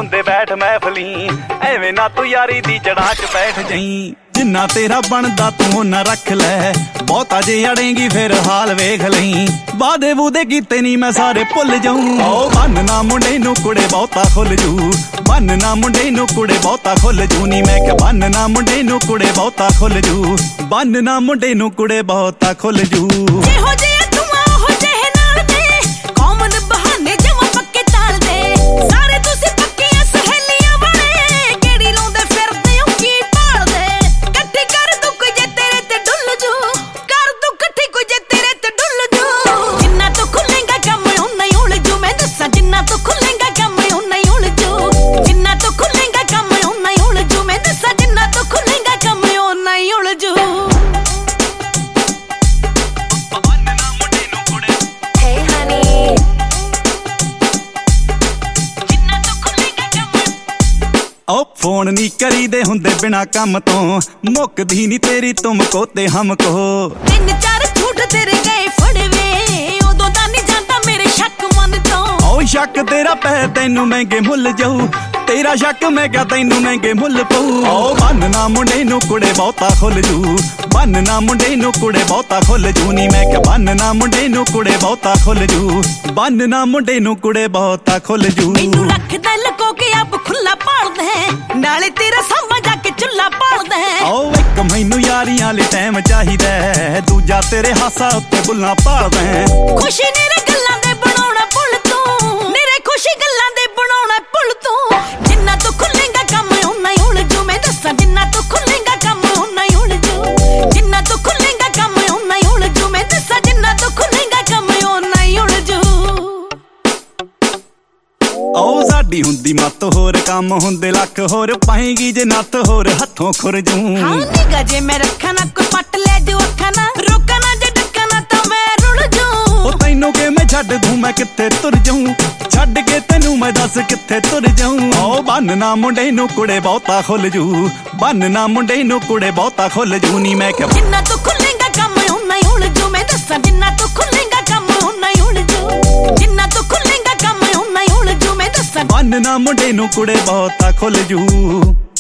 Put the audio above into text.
ਹੁੰਦੇ ਬੈਠ महफली ਐਵੇਂ ਨਾ ਤੂੰ यारी दी जड़ा च बैठ जाई जिन्ना तेरा बनदा तू ना रख लै बहुता जे अड़ेंगी फिर हाल वेख लई वादे वूदे कीते नी मैं सारे भुल जाऊं ओ बनना मुंडे नू कुड़े बहुता खुल जू बनना मुंडे नू कुड़े बहुता खुल जू नी मैं क्या बनना मुंडे नू कुड़े बहुता खुल जू बनना मुंडे नू कुड़े बहुता खुल जू फोन नी करी दे हुंदे बिना कम तो मुकदी नी तेरी तुमको ते हमको तीन चार झूठ तेरे गए फड़वे उदों दा नहीं जाता मेरे शक मन तो ओ शक तेरा पै तैनू महंगे मुल जाऊ तेरा शक मैं क्या तैनू महंगे मुल पऊ ओ बनना मुंडे नू कुड़े बहुता खुल जू बनना मुंडे नू कुड़े बहुता खुल जू नी मैं क्या बनना मुंडे नू कुड़े बहुता खुल जू बनना मुंडे नू कुड़े बहुता खुल जू मैनू रखदा लको के आप खुला पाल दे नाले तेरा सामा जाके चुल्ला पाल दे ओ एक मैनू यारियां ले टाइम चाहिदा दूजा तेरे हासा उत्ते बुल्ला पाल दे खुशी नेरे गल्लां दे बनाउणा पुल तू नेरे खुशी गल्लां दे बनाउणा पुल तू जिन्ना तू खुलेगा काम उन्ना ही उलझू मैं दस्सां जिन्ना तू खुलेगा काम उन्ना ही उलझू जिन्ना तू खुलेगा काम उन्ना ही उलझू मैं दस्सां जिन्ना तू खुलेगा काम उन्ना ही उलझू ओ साडी हुंदी मत होर काम हुंदे लख होर पाएगी जे नत होर हथों खुर जू हां निगा जे मैं रखा ना कोई पट ले जो अखा ना रोका ना जे डका ना तां मैं रुल जू ओ तैनू के मैं छड्ड दूं मैं कित्थे तुर जाऊं छड्ड के तैनू मैं दस कित्थे तुर जाऊं ओ बनना मुंडे नू कुड़े बहुता खुल जू बनना मुंडे नू कुड़े बहुता खुल जू नी मैं क्या जिन्ना तू खुलेगा काम उन्ना ही उलझू मैं दस्सां जिन्ना तू खुलेगा काम उन्ना ही उलझू जिन्ना तू खुलेगा काम उन्ना ही उलझू मैं दस्सां बनना मुंडे नू कुड़े बहुता खुल जू।